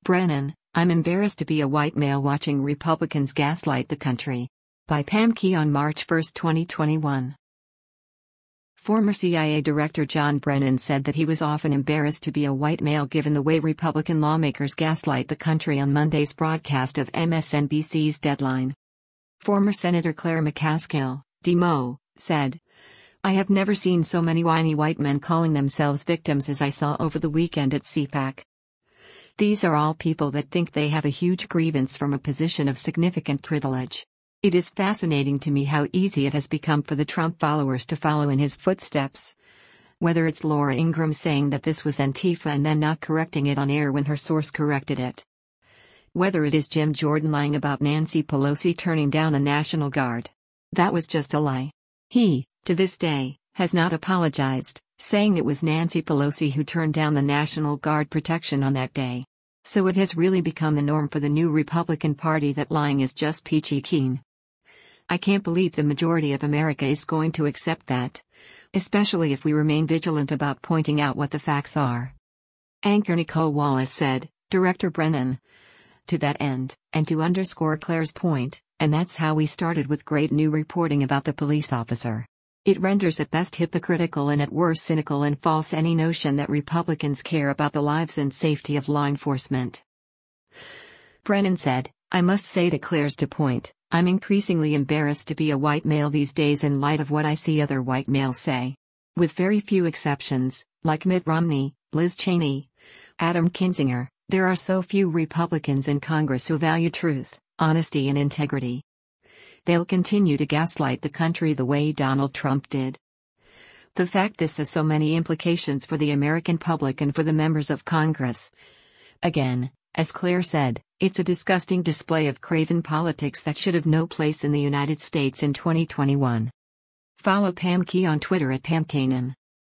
Brennan, I'm embarrassed to be a white male watching Republicans gaslight the country. By Pam Key on March 1, 2021. Former CIA Director John Brennan said that he was often embarrassed to be a white male given the way Republican lawmakers gaslight the country on Monday's broadcast of MSNBC's Deadline. Former Senator Claire McCaskill, Demo, said, "I have never seen so many whiny white men calling themselves victims as I saw over the weekend at CPAC. These are all people that think they have a huge grievance from a position of significant privilege. It is fascinating to me how easy it has become for the Trump followers to follow in his footsteps. Whether it's Laura Ingraham saying that this was Antifa and then not correcting it on air when her source corrected it. Whether it is Jim Jordan lying about Nancy Pelosi turning down the National Guard. That was just a lie. He, to this day, has not apologized, saying it was Nancy Pelosi who turned down the National Guard protection on that day. So it has really become the norm for the new Republican Party that lying is just peachy keen. I can't believe the majority of America is going to accept that, especially if we remain vigilant about pointing out what the facts are." Anchor Nicole Wallace said, "Director Brennan. To that end, and to underscore Claire's point, and that's how we started with great new reporting about the police officer. It renders at best hypocritical and at worst cynical and false any notion that Republicans care about the lives and safety of law enforcement." Brennan said, "I must say to Claire's point, I'm increasingly embarrassed to be a white male these days in light of what I see other white males say. With very few exceptions, like Mitt Romney, Liz Cheney, Adam Kinzinger, there are so few Republicans in Congress who value truth, honesty and integrity. They'll continue to gaslight the country the way Donald Trump did. The fact this has so many implications for the American public and for the members of Congress. Again, as Claire said, it's a disgusting display of craven politics that should have no place in the United States in 2021. Follow Pam Key on Twitter at PamKanan.